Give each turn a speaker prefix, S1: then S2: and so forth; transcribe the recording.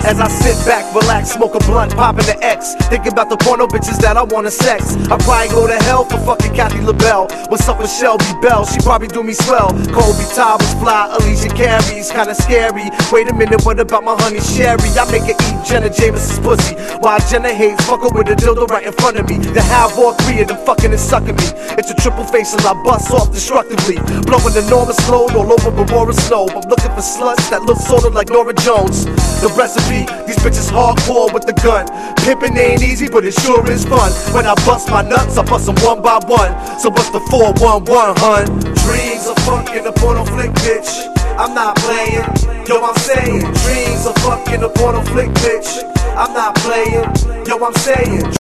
S1: As I sit back, relax, smoke a blunt, popping the X, thinking about the porno bitches that I wanna sex. I probably go to hell for fucking Kathy LaBelle. What's up with Shelby Bell? She probably do me swell. Colby Todd was fly, Alicia Carey's kinda scary. Wait a minute, what about my honey Sherry? I make her eat Jenna Jameson's pussy, while Jenna hates fuck her with a dildo right in front of me. To have all three of them fucking and sucking me. It's a triple face as I bust off destructively, blowing enormous load all over Barbara Snow. I'm looking for sluts that look sorta like Nora Jones. The recipe, these bitches hardcore with the gun. Pimpin' ain't easy, but it sure is fun. When I bust my nuts, I bust them one by one. So bust the 411, hun. Dreams of fucking a porno flick, bitch. I'm not playing, yo, I'm saying. Dreams of fucking a porno flick, bitch. I'm not playing, yo, I'm saying.